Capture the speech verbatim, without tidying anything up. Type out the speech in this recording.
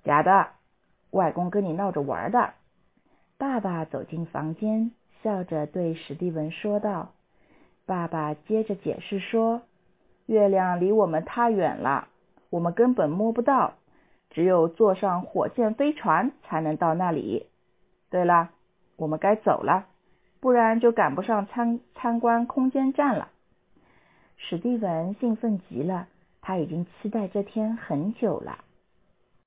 假的，外公跟你闹着玩的。爸爸走进房间，笑着对史蒂文说道。爸爸接着解释说，月亮离我们太远了，我们根本摸不到，只有坐上火箭飞船才能到那里。对了，我们该走了，不然就赶不上参参观空间站了。史蒂文兴奋极了，他已经期待这天很久了。